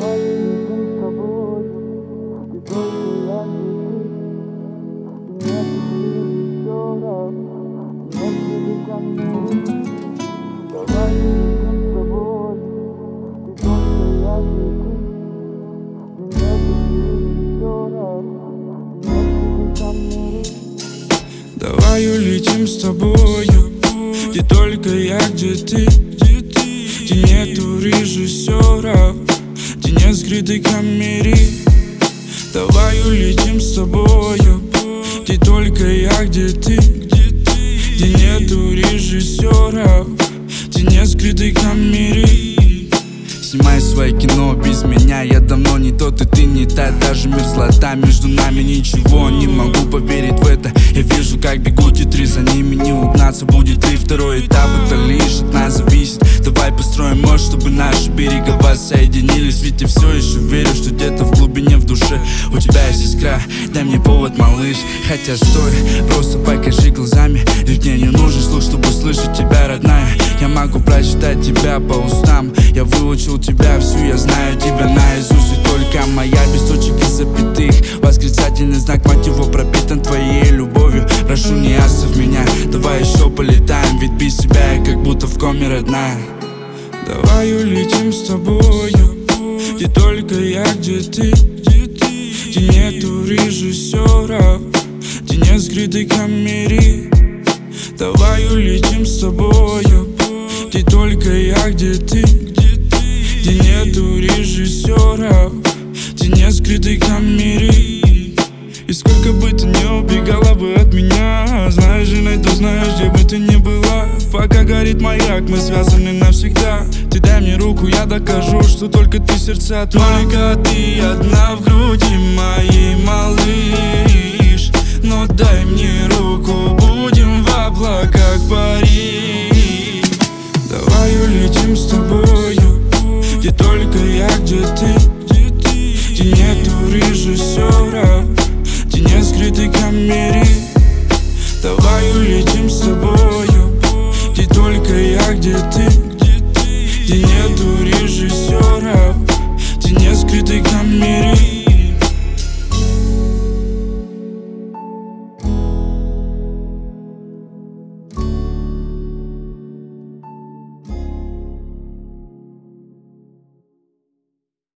Давай улетим с тобой, ты только я и ты. Нет режиссеров, нет телекамер. Давай улетим с тобой, ты только я и ты. Нет режиссеров, нет телекамер. Давай улетим с тобою, где только я, где ты, где нету режиссеров, где нет скрытой камеры. Давай улетим с тобою, где только я, где ты, где нету режиссеров, где нет скрытой камеры. Снимай свое кино без меня, я давно не тот, и ты не та. Даже мир злата, между нами ничего. Не могу поверить в это. Я вижу, как бегут титры, за ними не угнаться. Будет ли второй этап, это лишь от нас зависит. Давай построим мост, чтобы наши берега соединились. Ведь я все еще верю, что где-то в глубине в душе у тебя есть искра. Дай мне повод, малыш. Хотя стой, просто покажи глазами. Ведь мне не нужен слух, чтобы слышать тебя, родная. Я могу прочитать тебя по устам. Я выучил тебя всю, я знаю тебя наизусть. И только моя без точек и запятых. Восклицательный знак, мать его, пропитан твоей любовью. Прошу, не оставь меня, давай еще полетаем. Ведь без тебя я как будто в коме, родная. Давай улетим с тобою, где только я, где ты, где нету режиссеров, где нет скрытой камеры. Давай улетим с тобою, где только я, где ты, где нету режиссеров, где нет скрытой камеры. И сколько бы ты не убегала бы от меня, знаешь, же найду, знаешь, где бы ты ни была. Пока горит маяк, мы связаны навсегда. Ты дай мне руку, я докажу, что только ты сердца твои. Только ты одна в груди моей, малыш. Но дай мне руку, будем в облаках парить. Давай улетим с тобою, где только я, где ты,